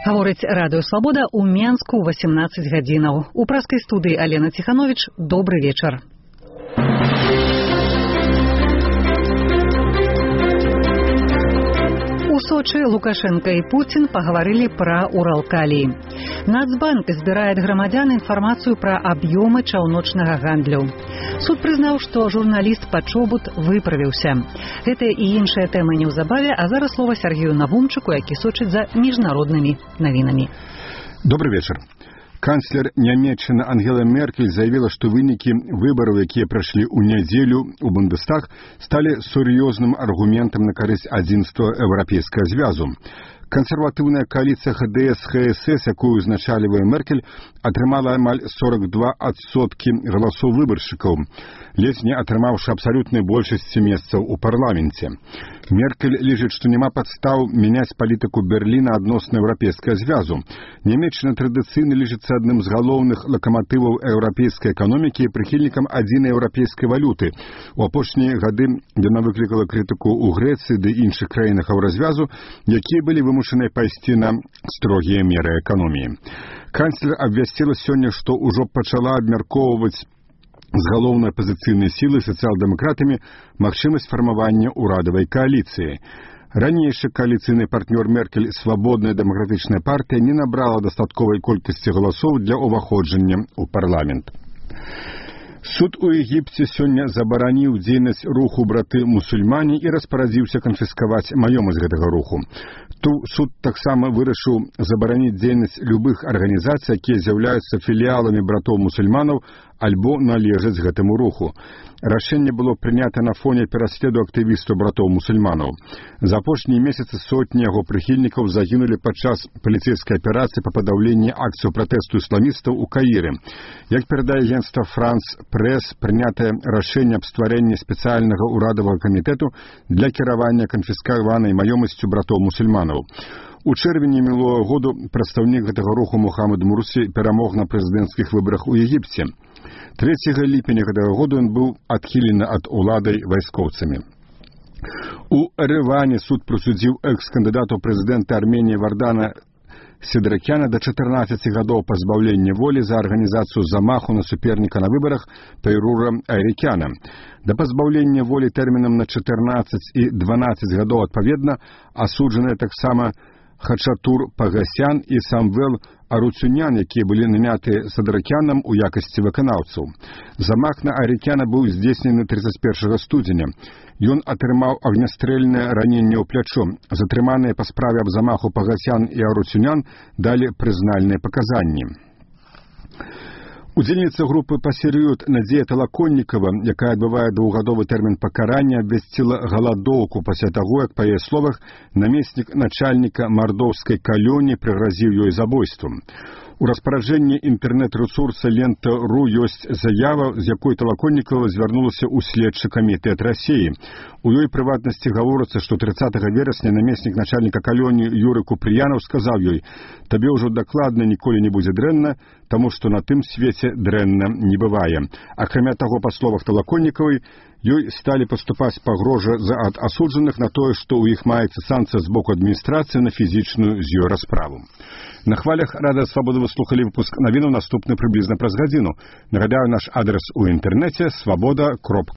Гаворыць радыё Свабода ў Менску 18 гадзінаў. У праскай студыі Алена Ціхановіч. Добры вечар. У Сочи Лукашенко и Путин поговорили про Уралкалий. Нацбанк збирает громадян информацию про объемы чаўночнага гандлю. Суд признал, что журналист Пачобут выправился. Это и іншыя тэмы неўзабаве, а зараз слово Сергею Навумчыку, які сочыць за міжнароднымі навінамі. Добрый вечер. Канцлер Нямецчыны Ангела Меркель заявила, что вынікі выбораў, якія прайшлі ў нядзелю у Бундестаг, стали сур'ёзным аргументам на карысць адзінства Еўрапейскага звязу. Консервативная коалиция ХДС-ХСС, якую узначаливая Меркель, атрымала амаль 42% голосов выборщиков, ледзь не атрымаўшы абсолютной большасці месцаў у парламенте. Меркель лічыць, што няма падстаў мяняць палітыку Берліна адносна Еўрапейскага звязу. Нямецчына традыцыйна лічыцца адным з галоўных лакаматываў еўрапейскай эканомікі і прыхільнікам адзінай еўрапейскай валюты. У апошнія гады яна выклікала крытыку ў Грэцыі ды іншых краінах еўразвязу, якія былі вымушаны пайсці на строгія меры эканоміі. Канцлер абвясціла сёння, што ўжо пачала абмяркоўваць з галоўнай апазіцыйнай сілы сацыял-дэмакратамі магчымасць фармавання ўрадавай кааліцыі. Ранейшы кааліцыйны партнёр Меркель, Свабодная дэмакратычная партыя, не набрала дастатковай колькасці галасоў для ўваходжання ў парламент. Суд у Егіпце сёння забараніў дзейнасць руху браты-мусульмане і распарадзіўся канфіскаваць маёмасць гэтага руху. Суд таксама вырашыў забараніць дзейнасць любых арганізацый, якія з'яўляюцца філіяламі братоў-мусульманаў альбо належаць гэтаму руху. Рашэнне было прынята на фоне пераследу актывістаў братоў-мусульманаў. За апошнія месяцы сотні яго прыхільнікаў загінулі падчас паліцэйскай аперацыі па падаўленні акцыю пратэсту ісламістаў у Каіры. Як перадае агенцтва «Франс Прэс», прынятае рашэнне аб стварэнні спецыяльнага ўрадавага камітэту для кіравання канфіскаванай маёмасцю братоў-мусульманаў. У чэрвені мінулого году прадстаўнік гэтага руху Мухаммад Мурсі перамог на прэзідэнцкіх выбарах у Егіпце. 3 ліпеня гэтага году ён быў адхілены ад уладай вайскоўцамі. У Ереване суд прысудзіў экс-кандыдату прэзідэнта Арменіі Вардана Седракяна да 14 гадоў пазбаўлення волі за арганізацыю замаху на суперніка на выбарах Тайрура Айрекяна. Да пазбаўлення волі тэрмінам на 14 і 12 гадоў адпаведна асуджаныя таксама Хачатур Пагасян і Самвел Аруцюнян, якія былі наняты Садракянам у якасці выканаўцаў. Замах на Айрекяна быў здзейснены 31 студзеня. Ён атрымаў агнястрэльнае раненне ў плячо. Затрыманыя па справе аб замаху Пагасян і Аруцюнян далі прызнальныя паказанні. Удзельніца групы «Пасерыют» Надзея Талаконнікава, якая адбывае двухгадовы тэрмін пакарання, абвясціла галадоўку пасля таго, як, па яе словах, намеснік начальніка мардоўскай калоніі прыгразіў ёй забойствам. У распараджэнні інтэрнэт-рэсурса Лента.ру ёсць заява, з якой Талаконнікава звярнулася ў следчы камітэт Расіі. У ёй прыватнасці гаворыцца, што 30 верасня намеснік начальніка калоніі Юры Купрыянаў сказаў ёй: «Табе ўжо дакладна ніколі не будзе дрэнна, таму што на тым свеце дрэнна не бывае». Акрамя таго, па словах Талаконнікавай, ёй сталі паступаць пагрозы ад асуджаных на тое, што ў іх маецца санкцыя з боку адміністрацыі на фізічную з ёй расправу. На хвалях Радыё Свабода вы слухалі выпуск навінаў, наступны прыблізна праз гадзіну. Нагадаю, наш адрес у інтэрнэце свабода.орг.